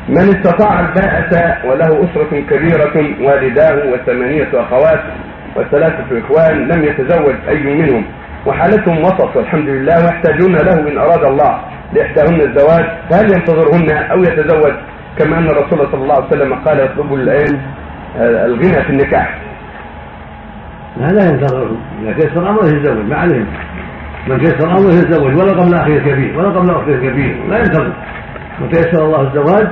من استطاع الباءة وله أسرة كبيرة والداه وثمانية أخوات وثلاثة إخوان لم يتزوج أي منهم وحالتهم وسط والحمد لله ويحتاجون له إن أراد الله لإحداهن الزواج، فهل ينتظرهن أو يتزوج؟ كما أن الرسول صلى الله عليه وسلم قال يطلب الغنى في النكاح. لا ينتظرهم، إذا كسر أمره يتزوج ما عليهم. من كسر أمره يتزوج ولا قبل أخيه الكبير ولا قبل أخيه الكبير لا ينتظر. من كسر الله الزواج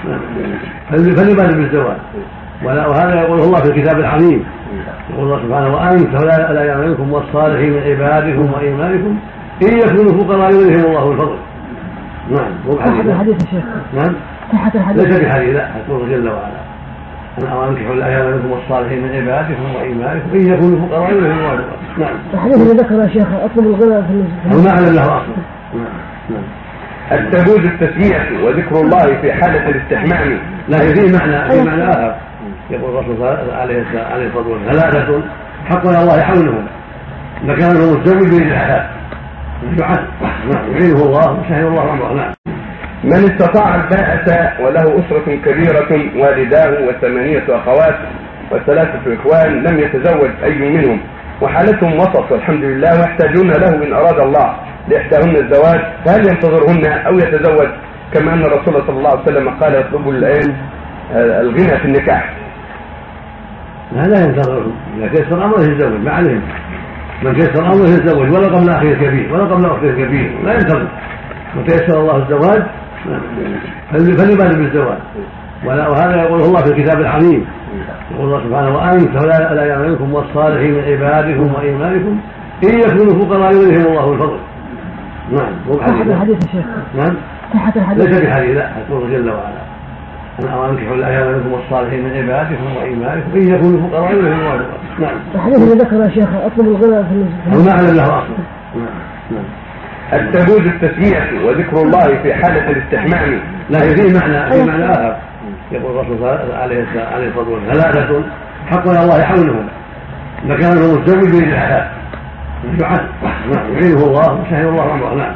فليبادر بالزواج. وهذا يقول الله في الكتاب الحكيم، يقول الله سبحانه وأنكحوا الأيام منكم والصالحين من عبادكم وإيمانكم إن يكونوا فقراء يغنيهم الله من فضله. نعم. صحة الحديث يا شيخ. نعم. صحة الحديث. ليس بحديث، لا، يقول جل وعلا أن أنكحوا الأيام منكم والصالحين من عبادكم وإيمانكم إن يكونوا فقراء يغنيهم الله من فضله. نعم. الحديث اللي ذكر يا شيخ أطلب الغنى في المعنى له أصل. نعم. التجوز التسمية وذكر الله في حالة الاستحمام. لكن في معنى آخر، يقول الرسول عليه الصلاة والسلام ثلاثة حق على الله حولهم مكان المتزوج بين الحياة يعينه الله وسهل الله أمره. نعم. من استطاع الباءة وله أسرة كبيرة والداه وثمانية أخوات وثلاثة إخوان لم يتزوج أي منهم وحالتهم وسط والحمد لله ويحتاجون له إن أراد الله لإحداهن الزواج، فهل ينتظرهن أو يتزوج؟ كما أن الرسول صلى الله عليه وسلم قال يطلب الغنى في النكاح. لا ينتظرهم، إذا كسر أمره يتزوج ما عليهم. من كسر أمره يتزوج ولا قبل أخيه الكبير ولا قبل أخيه الكبير لا ينتظر. من كسر الله الزواج فليبادر بالزواج. وهذا يقول الله في الكتاب الحكيم، يقول الله سبحانه وأنكحوا الأيام منكم والصالحين من عبادكم وإيمانكم إن يكونوا فقراء يغنيهم الله من فضله. نعم. صحة الحديث يا شيخ. نعم. صحة الحديث. ليس بحديث، لا، يقول جل وعلا أن أنكحوا الأيام منكم والصالحين من عبادكم وإيمانكم إن يكونوا فقراء يغنيهم الله من فضله. نعم. الحديث اللي ذكر يا شيخ أطلب الغنى في المعنى له أصل. نعم. التجوز التسمية وذكر الله في حالة الاستحمام. لكن في معنى آخر، يقول الرسول عليه الصلاة والسلام ثلاثة حق على الله حولهم مكان المتزوج بين الحياة يعينه الله وسهل الله أمره. نعم.